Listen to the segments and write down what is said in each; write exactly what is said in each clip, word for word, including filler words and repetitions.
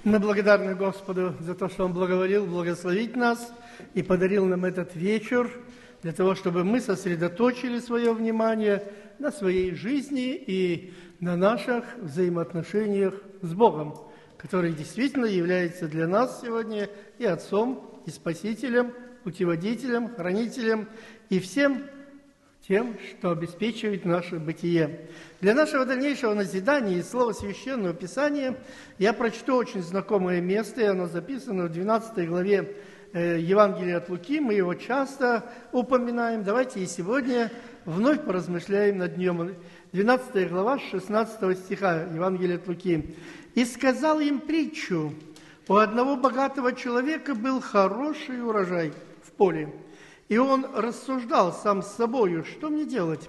Мы благодарны Господу за то, что Он благоволил благословить нас и подарил нам этот вечер для того, чтобы мы сосредоточили свое внимание на своей жизни и на наших взаимоотношениях с Богом, который действительно является для нас сегодня и Отцом, и Спасителем, путеводителем, хранителем и всем тем, что обеспечивает наше бытие. Для нашего дальнейшего назидания из слова Священного Писания я прочту очень знакомое место, и оно записано в двенадцатой главе э, Евангелия от Луки. Мы его часто упоминаем. Давайте и сегодня вновь поразмышляем над нем. двенадцатая глава, шестнадцатого стиха Евангелия от Луки. «И сказал им притчу: у одного богатого человека был хороший урожай в поле. И он рассуждал сам с собою: что мне делать?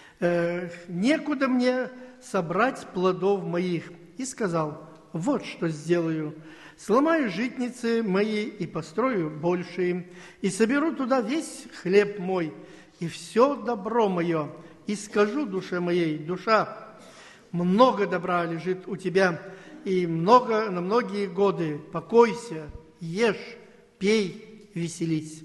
Э, некуда мне собрать плодов моих. И сказал: вот что сделаю. Сломаю житницы мои и построю большие, и соберу туда весь хлеб мой, и все добро мое, и скажу душе моей: душа, много добра лежит у тебя, и много, на многие годы. Покойся, ешь, пей, веселись.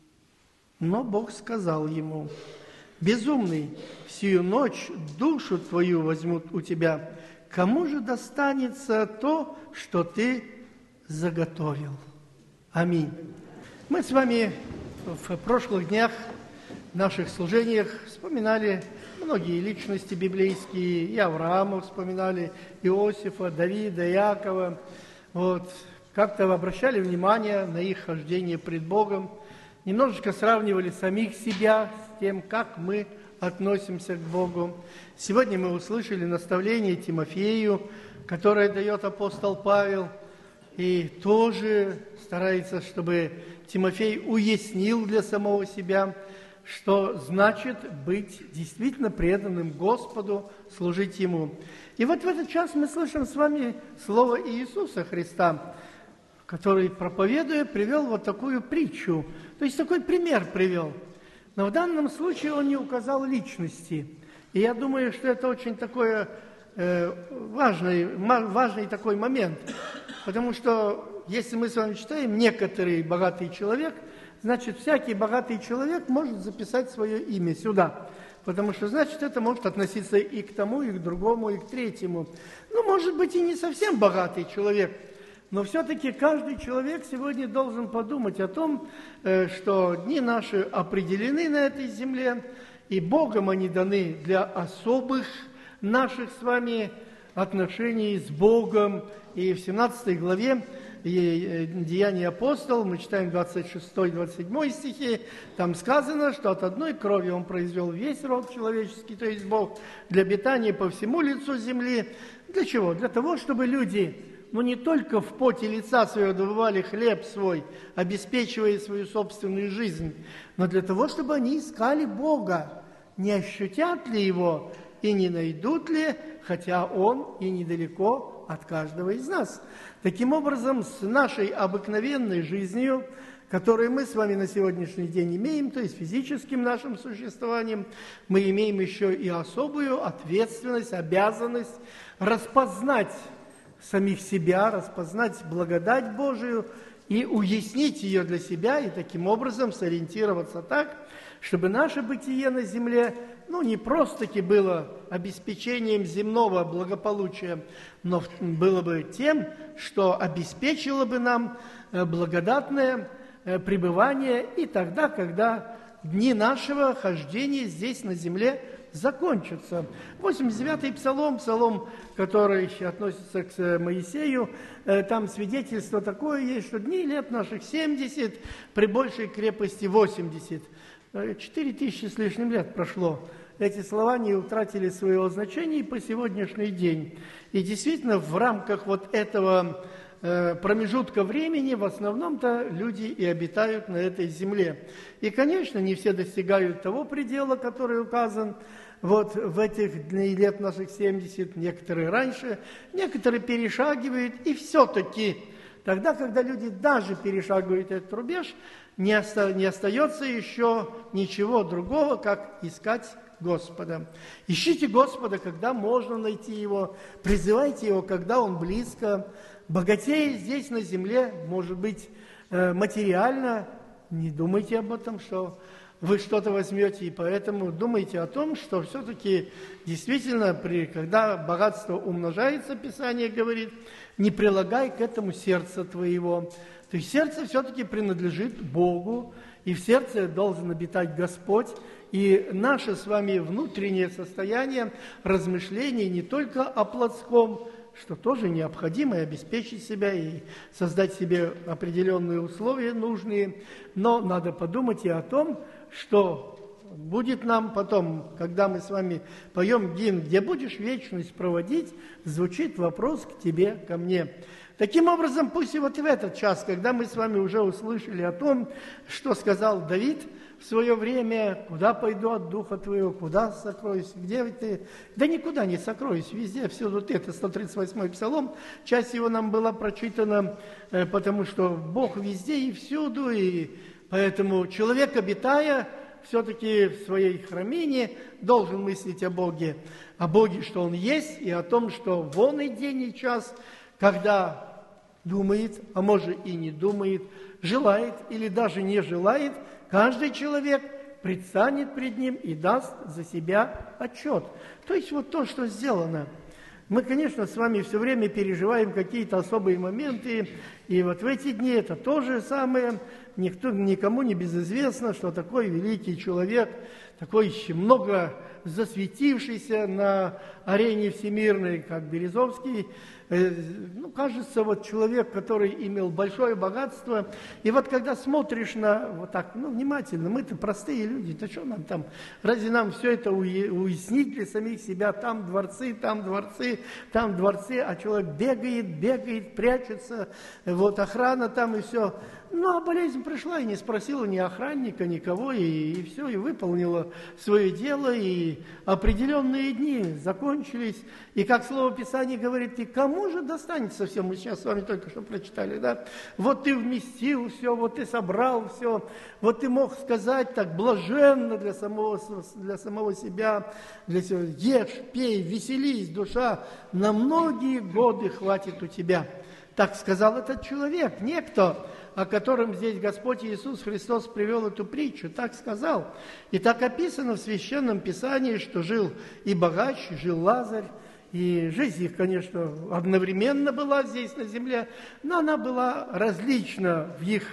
Но Бог сказал ему: безумный, всю ночь душу твою возьмут у тебя. Кому же достанется то, что ты заготовил?» Аминь. Мы с вами в прошлых днях в наших служениях вспоминали многие личности библейские. И Авраама вспоминали, Иосифа, Давида, Иакова. Вот. Как-то обращали внимание на их хождение пред Богом. Немножечко сравнивали самих себя с тем, как мы относимся к Богу. Сегодня мы услышали наставление Тимофею, которое дает апостол Павел, и тоже старается, чтобы Тимофей уяснил для самого себя, что значит быть действительно преданным Господу, служить Ему. И вот в этот час мы слышим с вами слово Иисуса Христа, который, проповедуя, привел вот такую притчу. То есть такой пример привел. Но в данном случае он не указал личности. И я думаю, что это очень такой э, важный, важный такой момент. Потому что, если мы с вами читаем «некоторый богатый человек», значит, всякий богатый человек может записать свое имя сюда. Потому что, значит, это может относиться и к тому, и к другому, и к третьему. Ну, может быть, и не совсем богатый человек. Но все-таки каждый человек сегодня должен подумать о том, что дни наши определены на этой земле, и Богом они даны для особых наших с вами отношений с Богом. И в семнадцатой главе Деяний апостолов, мы читаем двадцать шестой двадцать седьмой стихи, там сказано, что от одной крови Он произвел весь род человеческий, то есть Бог, для обитания по всему лицу земли. Для чего? Для того, чтобы люди... но не только в поте лица своего добывали хлеб свой, обеспечивая свою собственную жизнь, но для того, чтобы они искали Бога, не ощутят ли Его и не найдут ли, хотя Он и недалеко от каждого из нас. Таким образом, с нашей обыкновенной жизнью, которую мы с вами на сегодняшний день имеем, то есть физическим нашим существованием, мы имеем еще и особую ответственность, обязанность распознать самих себя, распознать благодать Божию и уяснить ее для себя, и таким образом сориентироваться так, чтобы наше бытие на земле, ну, не просто-таки было обеспечением земного благополучия, но было бы тем, что обеспечило бы нам благодатное пребывание и тогда, когда дни нашего хождения здесь на земле закончится. восемьдесят девятый псалом, псалом, который относится к Моисею, там свидетельство такое есть, что дни лет наших семьдесят, при большей крепости восемьдесят. Четыре тысячи с лишним лет прошло. Эти слова не утратили своего значения и по сегодняшний день. И действительно, в рамках вот этого промежутка времени в основном-то люди и обитают на этой земле. И, конечно, не все достигают того предела, который указан вот в этих дней лет наших семьдесят, некоторые раньше, некоторые перешагивают, и все-таки тогда, когда люди даже перешагивают этот рубеж, не, оста- не остается еще ничего другого, как искать Господа. Ищите Господа, когда можно найти Его, призывайте Его, когда Он близко. богатеет здесь на земле, может быть, материально. Не думайте об этом, что вы что-то возьмете, и поэтому думайте о том, что все-таки действительно, при, когда богатство умножается, Писание говорит, не прилагай к этому сердце твоего. То есть сердце все-таки принадлежит Богу, и в сердце должен обитать Господь. И наше с вами внутреннее состояние размышлений не только о плотском, что тоже необходимо, и обеспечить себя, и создать себе определенные условия нужные, но надо подумать и о том, что будет нам потом, когда мы с вами поем гимн «Где будешь вечность проводить», звучит вопрос к тебе, ко мне. Таким образом, пусть и вот в этот час, когда мы с вами уже услышали о том, что сказал Давид в свое время, куда пойду от Духа Твоего, куда сокроюсь, где ты? Да никуда не сокроюсь, везде, всюду ты. Это сто тридцать восьмой Псалом, часть его нам была прочитана, потому что Бог везде и всюду, и поэтому человек, обитая все-таки в своей храмине, должен мыслить о Боге, о Боге, что Он есть, и о том, что вон и день, и час, когда думает, а может и не думает, желает или даже не желает, каждый человек предстанет пред Ним и даст за себя отчет. То есть вот то, что сделано. Мы, конечно, с вами все время переживаем какие-то особые моменты, и вот в эти дни это то же самое. Никто, никому не безизвестно, что такой великий человек, такой много засветившийся на арене всемирной, как Березовский, ну, кажется, вот человек, который имел большое богатство, и вот когда смотришь на, вот так, ну, внимательно, мы-то простые люди, да что нам там, разве нам все это уяснить для самих себя, там дворцы, там дворцы, там дворцы, а человек бегает, бегает, прячется, вот охрана там и все. Ну, а болезнь пришла и не спросила ни охранника, никого, и, и все, и выполнила свое дело, и определенные дни закончились. И как Слово Писания говорит, и кому же достанется все, мы сейчас с вами только что прочитали, да? Вот ты вместил все, вот ты собрал все, вот ты мог сказать так блаженно для самого, для самого себя, для себя, ешь, пей, веселись, душа, на многие годы хватит у тебя. Так сказал этот человек, некто, о котором здесь Господь Иисус Христос привел эту притчу, так сказал. И так описано в Священном Писании, что жил и богач, жил Лазарь, и жизнь их, конечно, одновременно была здесь на земле, но она была различна в их,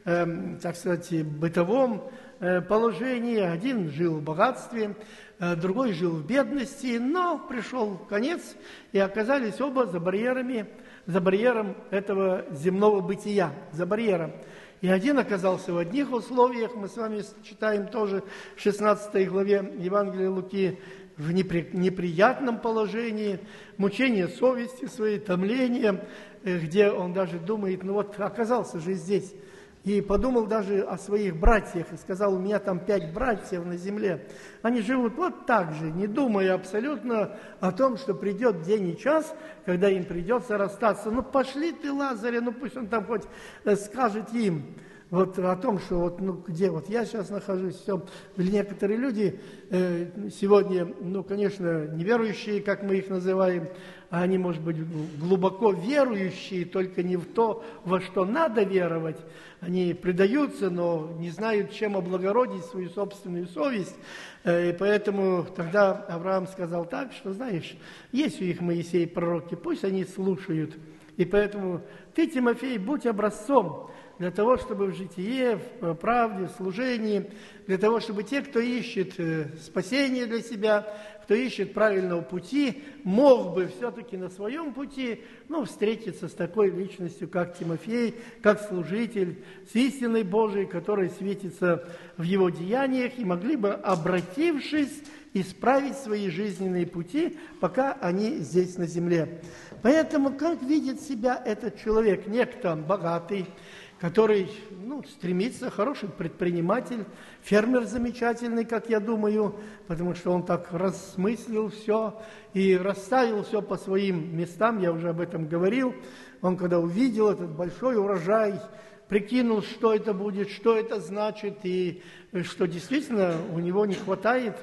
э, так сказать, бытовом э, положении. Один жил в богатстве, э, другой жил в бедности, но пришел конец, и оказались оба за барьерами, за барьером этого земного бытия, за барьером. И один оказался в одних условиях, мы с вами читаем тоже в шестнадцатой главе Евангелия Луки, в непри, неприятном положении, мучение совести своей, томление, где он даже думает, ну вот оказался же здесь, и подумал даже о своих братьях, и сказал, у меня там пять братьев на земле. Они живут вот так же, не думая абсолютно о том, что придет день и час, когда им придется расстаться. Ну пошли ты, Лазаря, ну пусть он там хоть скажет им. Вот о том, что вот, ну, где вот я сейчас нахожусь, все. Или некоторые люди э, сегодня, ну, конечно, неверующие, как мы их называем, а они, может быть, глубоко верующие, только не в то, во что надо веровать. Они предаются, но не знают, чем облагородить свою собственную совесть. Э, и поэтому тогда Авраам сказал так, что, знаешь, есть у них Моисей пророки, пусть они слушают. И поэтому ты, Тимофей, будь образцом, для того, чтобы в житие, в правде, в служении, для того, чтобы те, кто ищет спасение для себя, кто ищет правильного пути, мог бы все-таки на своем пути, ну, встретиться с такой личностью, как Тимофей, как служитель, с истиной Божией, которая светится в его деяниях, и могли бы, обратившись, исправить свои жизненные пути, пока они здесь на земле. Поэтому как видит себя этот человек? Некто богатый, который, ну, стремится, хороший предприниматель, фермер замечательный, как я думаю, потому что он так рассмыслил все и расставил все по своим местам, я уже об этом говорил. Он, когда увидел этот большой урожай, прикинул, что это будет, что это значит, и что действительно у него не хватает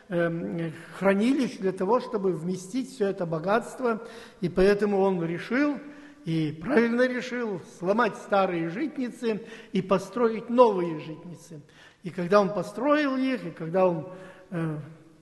э, хранилищ для того, чтобы вместить все это богатство, и поэтому он решил и правильно решил сломать старые житницы и построить новые житницы. И когда он построил их, и когда он э,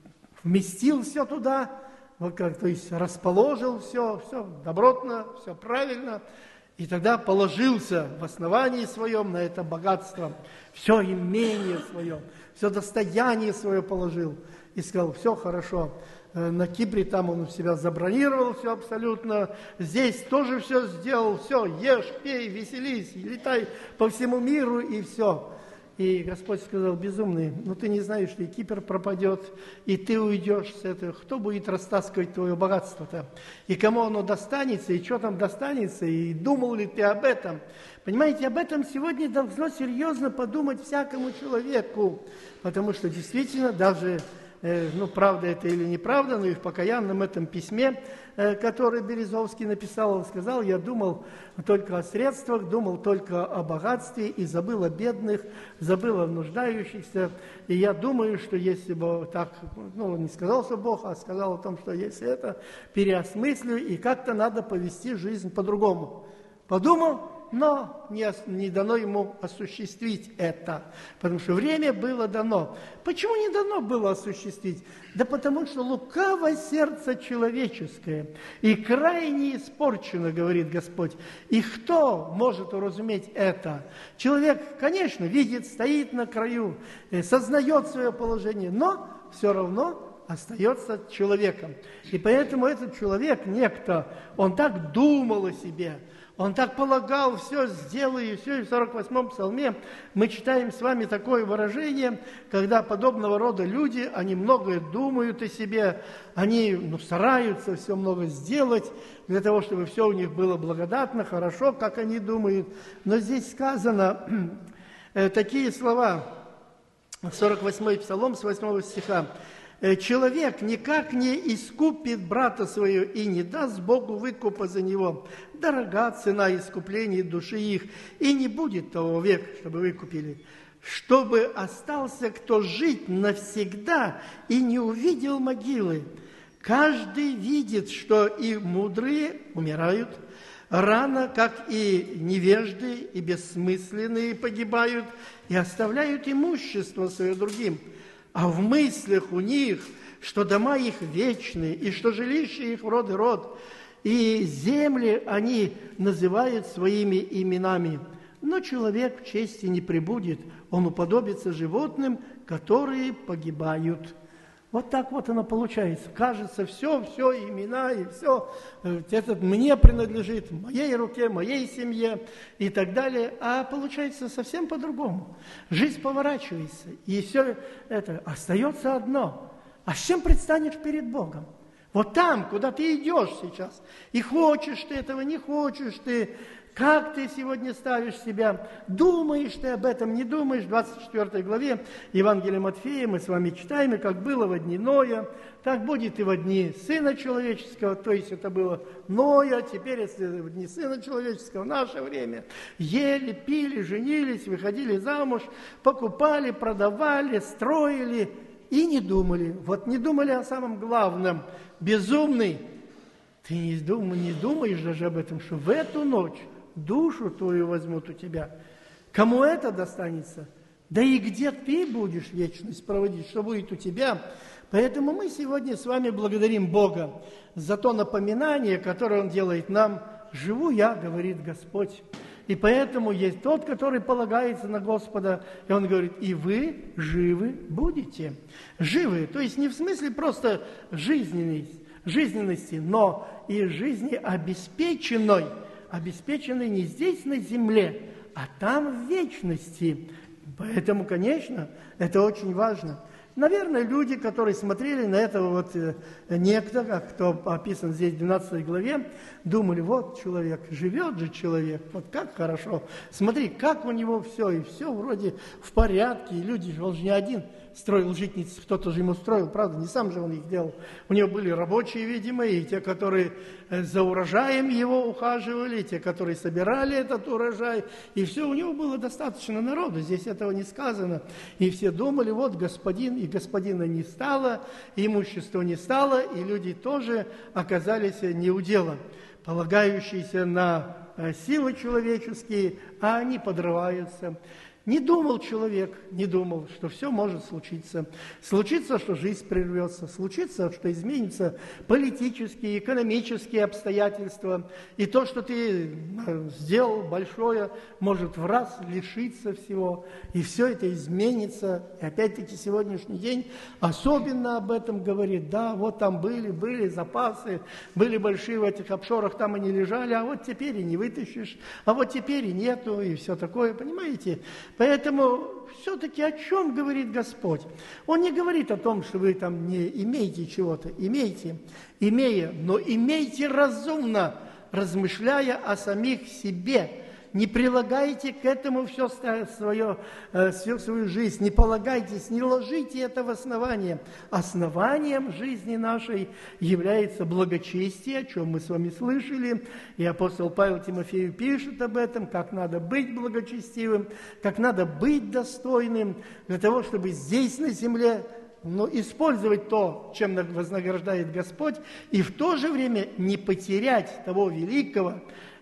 вместил все туда, вот как, то есть расположил все, все добротно, все правильно, и тогда положился в основании своем на это богатство, все имение свое, все достояние свое положил, и сказал, все хорошо. На Кипре там он у себя забронировал все абсолютно, здесь тоже все сделал, все, ешь, пей, веселись, летай по всему миру и все. И Господь сказал, безумный, ну ты не знаешь, что и Кипр пропадет, и ты уйдешь с этого. Кто будет растаскивать твое богатство-то? И кому оно достанется, и что там достанется, и думал ли ты об этом? Понимаете, об этом сегодня должно серьезно подумать всякому человеку, потому что действительно даже... ну, правда это или неправда, но и в покаянном этом письме, которое Березовский написал, он сказал, я думал только о средствах, думал только о богатстве и забыл о бедных, забыл о нуждающихся. И я думаю, что если бы так, ну, он не сказал, что Бог, а сказал о том, что если это, переосмыслю, и как-то надо повести жизнь по-другому. Подумал, но не, не дано ему осуществить это, потому что время было дано. Почему не дано было осуществить? Да потому что лукаво сердце человеческое и крайне испорчено, говорит Господь. И кто может уразуметь это? Человек, конечно, видит, стоит на краю, сознает свое положение, но все равно остается человеком. И поэтому этот человек, некто, он так думал о себе, он так полагал, все сделаю, и все. И в сорок восьмом псалме мы читаем с вами такое выражение, когда подобного рода люди, они многое думают о себе, они ну, стараются все много сделать для того, чтобы все у них было благодатно, хорошо, как они думают. Но здесь сказано э, такие слова, сорок восьмой псалом с восьмого стиха. Человек никак не искупит брата своего и не даст Богу выкупа за него. Дорога цена искупления души их, и не будет того века, чтобы выкупили. Чтобы остался кто жить навсегда и не увидел могилы. Каждый видит, что и мудрые умирают, рано, как и невежды, и бессмысленные погибают, и оставляют имущество свое другим. А в мыслях у них, что дома их вечные, и что жилище их в род и род, и земли они называют своими именами. Но человек в чести не пребудет, он уподобится животным, которые погибают. Вот так вот оно получается. Кажется, все, все, имена, и все, это мне принадлежит, моей руке, моей семье и так далее. А получается совсем по-другому. Жизнь поворачивается, и все это остается одно. А с чем предстанешь перед Богом? Вот там, куда ты идешь сейчас, и хочешь ты этого, не хочешь ты, как ты сегодня ставишь себя, думаешь ты об этом, не думаешь. В двадцать четвёртой главе Евангелия Матфея мы с вами читаем, и как было во дни Ноя, так будет и во дни Сына Человеческого, то есть это было Ноя, теперь если в дни Сына Человеческого, в наше время, ели, пили, женились, выходили замуж, покупали, продавали, строили и не думали. Вот не думали о самом главном. Безумный, ты не думаешь, не думаешь даже об этом, что в эту ночь душу твою возьмут у тебя. Кому это достанется? Да и где ты будешь вечность проводить, что будет у тебя? Поэтому мы сегодня с вами благодарим Бога за то напоминание, которое Он делает нам. «Живу я, говорит Господь». И поэтому есть тот, который полагается на Господа, и Он говорит, и вы живы будете. Живы, то есть не в смысле просто жизненности, жизненности, но и жизни обеспеченной, обеспеченной не здесь на земле, а там в вечности. Поэтому, конечно, это очень важно. Наверное, люди, которые смотрели на этого вот э, некто, как кто описан здесь в двенадцатой главе, думали, вот человек, живет же человек, вот как хорошо. Смотри, как у него все, и все вроде в порядке, и люди, он же не один строил житницы, кто-то же ему строил, правда, не сам же он их делал. У него были рабочие, видимо, и те, которые за урожаем его ухаживали, и те, которые собирали этот урожай, и все, у него было достаточно народу, здесь этого не сказано. И все думали, вот господин, и господина не стало, и имущества не стало, и люди тоже оказались не у дела. полагающиеся на силы человеческие, а они подрываются. Не думал человек, не думал, что все может случиться. Случится, что жизнь прервется, случится, что изменятся политические, экономические обстоятельства. И то, что ты сделал большое, может в раз лишиться всего. И все это изменится. И опять-таки сегодняшний день особенно об этом говорит. Да, вот там были, были запасы, были большие в этих офшорах, там они лежали, а вот теперь и не вытащишь, а вот теперь и нету, и все такое, понимаете? Поэтому все-таки о чем говорит Господь? Он не говорит о том, что вы там не имеете чего-то. Имейте, имея, но имейте разумно, размышляя о самих себе. Не прилагайте к этому все свое, всю свою жизнь, не полагайтесь, не ложите это в основание. Основанием жизни нашей является благочестие, о чем мы с вами слышали. И апостол Павел Тимофею пишет об этом, как надо быть благочестивым, как надо быть достойным, для того, чтобы здесь на земле но использовать то, чем вознаграждает Господь, и в то же время не потерять того великого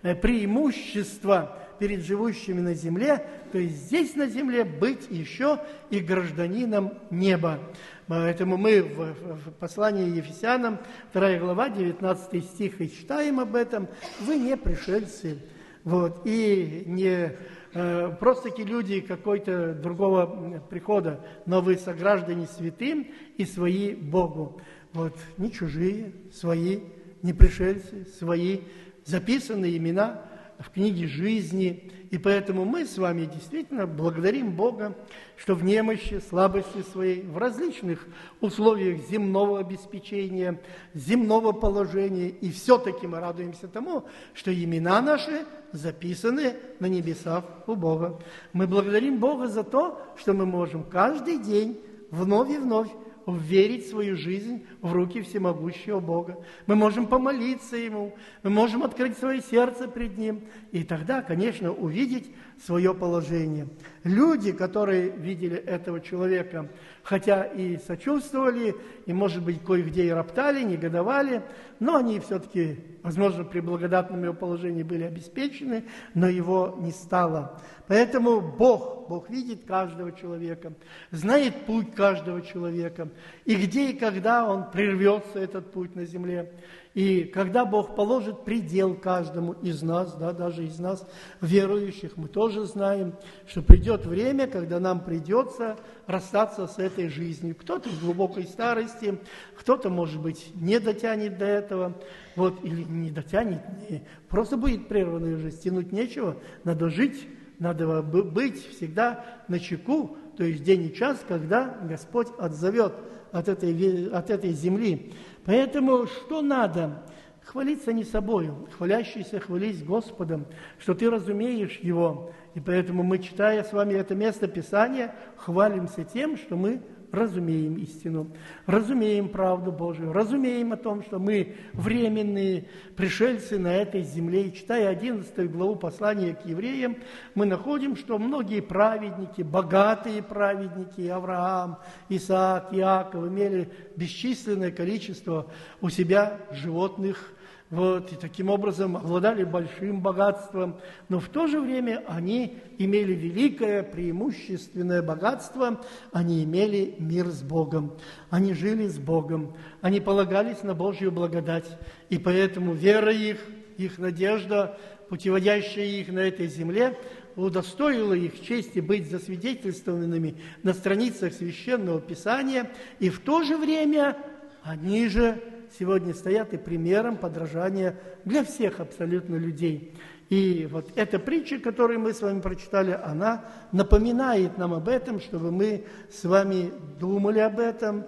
преимущества перед живущими на земле, то есть здесь на земле быть еще и гражданином неба. Поэтому мы в, в послании Ефесянам, вторая глава, девятнадцатый стих, и читаем об этом. Вы не пришельцы, вот, и не э, просто-таки люди какой-то другого прихода, но вы сограждане святым и свои Богу. Вот, не чужие, свои, не пришельцы, свои, записаны имена в книге жизни. И поэтому мы с вами действительно благодарим Бога, что в немощи, слабости своей, в различных условиях земного обеспечения, земного положения, и все-таки мы радуемся тому, что имена наши записаны на небесах у Бога. Мы благодарим Бога за то, что мы можем каждый день вновь и вновь верить свою жизнь в руки всемогущего Бога. Мы можем помолиться Ему, мы можем открыть свое сердце пред Ним, и тогда, конечно, увидеть свое положение. Люди, которые видели этого человека, хотя и сочувствовали, и, может быть, кое-где и роптали, негодовали, но они все-таки, возможно, при благодатном его положении были обеспечены, но его не стало. Поэтому Бог, Бог видит каждого человека, знает путь каждого человека, и где и когда он прервется, этот путь на земле. И когда Бог положит предел каждому из нас, да, даже из нас, верующих, мы тоже знаем, что придет время, когда нам придется расстаться с этой жизнью. Кто-то в глубокой старости, кто-то, может быть, не дотянет до этого, вот, или не дотянет, не, просто будет прерванная жизнь, тянуть нечего, надо жить, надо быть всегда начеку, то есть день и час, когда Господь отзовет от этой, от этой земли. Поэтому что надо? Хвалиться не собою, хвалящийся хвались Господом, что ты разумеешь Его. И поэтому мы, читая с вами это место Писания, хвалимся тем, что мы разумеем истину, разумеем правду Божию, разумеем о том, что мы временные пришельцы на этой земле. И читая одиннадцатую главу послания к евреям, мы находим, что многие праведники, богатые праведники, Авраам, Исаак, Иаков, имели бесчисленное количество у себя животных, вот, и таким образом обладали большим богатством, но в то же время они имели великое преимущественное богатство, они имели мир с Богом, они жили с Богом, они полагались на Божью благодать, и поэтому вера их, их надежда, путеводящая их на этой земле, удостоила их чести быть засвидетельствованными на страницах Священного Писания, и в то же время они же сегодня стоят и примером подражания для всех абсолютно людей. И вот эта притча, которую мы с вами прочитали, она напоминает нам об этом, чтобы мы с вами думали об этом,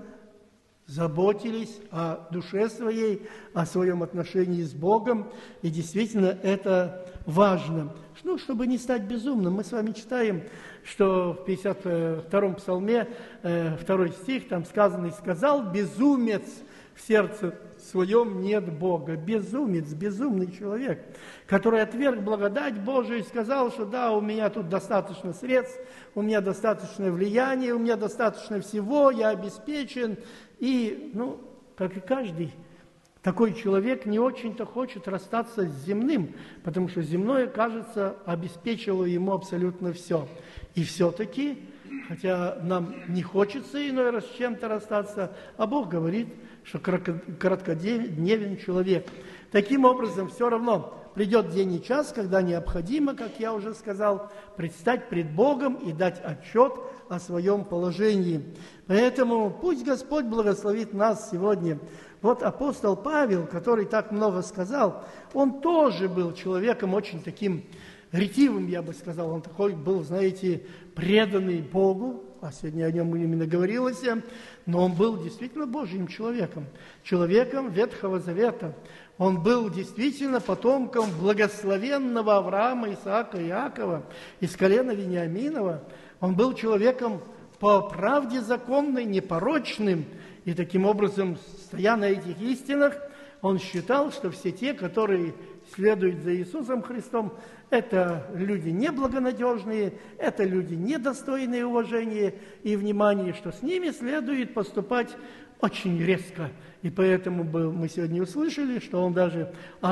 заботились о душе своей, о своем отношении с Богом. И действительно это важно. Ну, чтобы не стать безумным, мы с вами читаем, что в пятьдесят втором псалме, второй стих, там сказано: «И сказал безумец в сердце своем нет Бога». Безумец, безумный человек, который отверг благодать Божию и сказал, что да, у меня тут достаточно средств, у меня достаточно влияния, у меня достаточно всего, я обеспечен. И, ну, как и каждый такой человек не очень-то хочет расстаться с земным, потому что земное, кажется, обеспечило ему абсолютно все. И все-таки, хотя нам не хочется иной раз с чем-то расстаться, а Бог говорит, что короткодневен человек. Таким образом, все равно придет день и час, когда необходимо, как я уже сказал, предстать пред Богом и дать отчет о своем положении. Поэтому пусть Господь благословит нас сегодня. Вот апостол Павел, который так много сказал, он тоже был человеком очень таким ретивым, я бы сказал. Он такой был, знаете, преданный Богу, а сегодня о нем именно говорилось, но он был действительно Божьим человеком, человеком Ветхого Завета. Он был действительно потомком благословенного Авраама, Исаака и Иакова из колена Вениаминова. Он был человеком по правде законной, непорочным, и таким образом, стоя на этих истинах, он считал, что все те, которые следуют за Иисусом Христом, это люди неблагонадежные, это люди недостойные уважения и внимания, что с ними следует поступать очень резко. И поэтому мы сегодня услышали, что он даже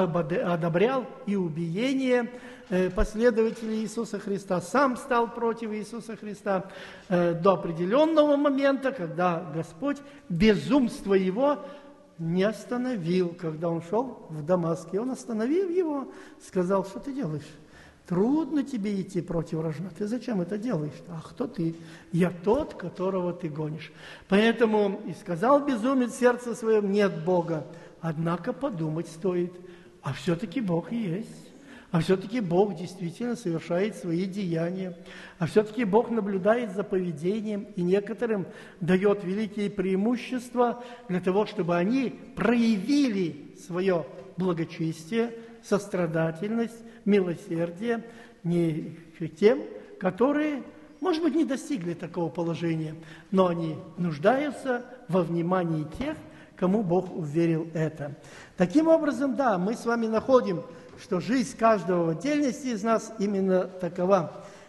одобрял и убиение последователей Иисуса Христа, сам стал против Иисуса Христа до определенного момента, когда Господь безумство его не остановил, когда он шел в Дамаск. И он, остановив его, сказал: что ты делаешь? Трудно тебе идти против рожна. Ты зачем это делаешь? А кто ты? Я тот, которого ты гонишь. Поэтому и сказал безумец в сердце своем: нет Бога. Однако подумать стоит. А все-таки Бог есть. А все-таки Бог действительно совершает свои деяния. А все-таки Бог наблюдает за поведением и некоторым дает великие преимущества для того, чтобы они проявили свое благочестие, сострадательность, милосердие не тем, которые, может быть, не достигли такого положения, но они нуждаются во внимании тех, кому Бог уверил это. Таким образом, да, мы с вами находим, что жизнь каждого в отдельности из нас именно такова.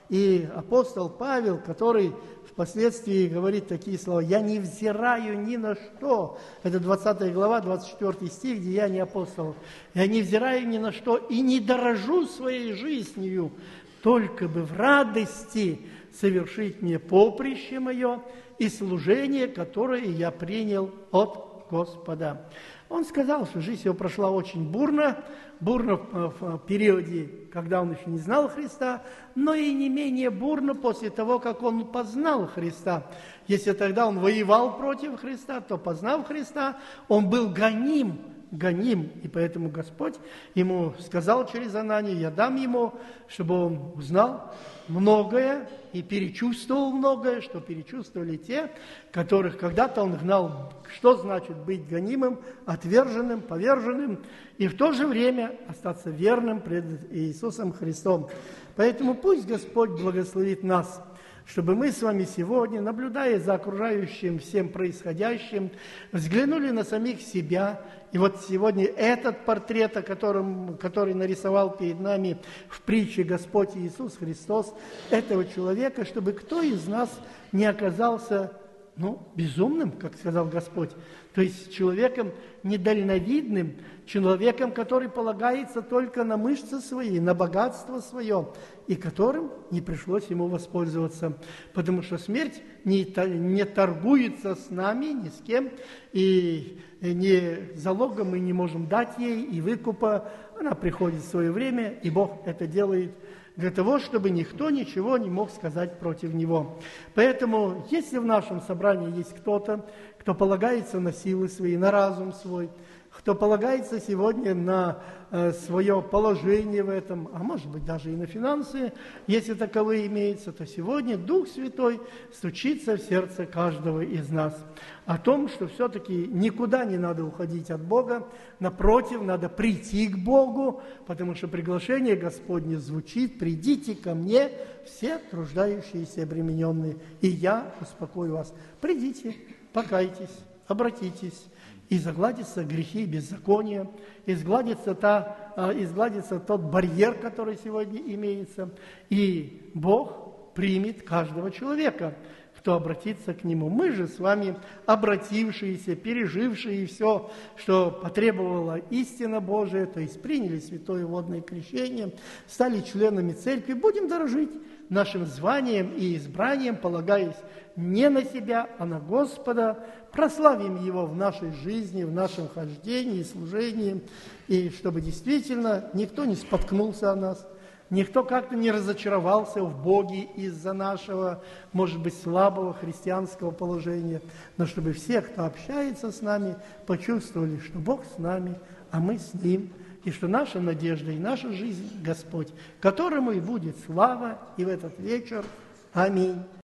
И апостол Павел, который впоследствии говорит такие слова: «Я не взираю ни на что». Это двадцатая глава, двадцать четвёртый стих, Деяния апостолов. «Я не взираю ни на что и не дорожу своей жизнью, только бы в радости совершить мне поприще мое и служение, которое я принял от Господа». Он сказал, что жизнь его прошла очень бурно, бурно в периоде, когда он еще не знал Христа, но и не менее бурно после того, как он познал Христа. Если тогда он воевал против Христа, то, познав Христа, он был гоним, гоним. И поэтому Господь ему сказал через Ананию: я дам ему, чтобы он узнал многое и перечувствовал многое, что перечувствовали те, которых когда-то он гнал, что значит быть гонимым, отверженным, поверженным, и в то же время остаться верным пред Иисусом Христом. Поэтому пусть Господь благословит нас, чтобы мы с вами сегодня, наблюдая за окружающим всем происходящим, взглянули на самих себя. И вот сегодня этот портрет, о котором, который нарисовал перед нами в притче Господь Иисус Христос, этого человека, чтобы кто из нас не оказался, ну, безумным, как сказал Господь, то есть человеком недальновидным, человеком, который полагается только на мышцы свои, на богатство свое, и которым не пришлось ему воспользоваться, потому что смерть не, не торгуется с нами, ни с кем, и не залога мы не можем дать ей, и выкупа. Она приходит в свое время, и Бог это делает для того, чтобы никто ничего не мог сказать против Него. Поэтому, если в нашем собрании есть кто-то, кто полагается на силы свои, на разум свой, кто полагается сегодня на э, свое положение в этом, а может быть даже и на финансы, если таковые имеются, то сегодня Дух Святой стучится в сердце каждого из нас о том, что все-таки никуда не надо уходить от Бога, напротив, надо прийти к Богу, потому что приглашение Господне звучит: «Придите ко мне, все труждающиеся и обремененные, и я успокою вас». Придите, покайтесь, обратитесь, и загладятся грехи и беззакония, изгладится, та, изгладится тот барьер, который сегодня имеется, и Бог примет каждого человека. кто обратится к Нему. Мы же с вами, обратившиеся, пережившие все, что потребовала истина Божия, то есть приняли святое водное крещение, стали членами церкви, будем дорожить нашим званием и избранием, полагаясь не на себя, а на Господа, прославим Его в нашей жизни, в нашем хождении и служении, и чтобы действительно никто не споткнулся о нас, никто как-то не разочаровался в Боге из-за нашего, может быть, слабого христианского положения, но чтобы все, кто общается с нами, почувствовали, что Бог с нами, а мы с Ним, и что наша надежда и наша жизнь – Господь, которому и будет слава и в этот вечер. Аминь.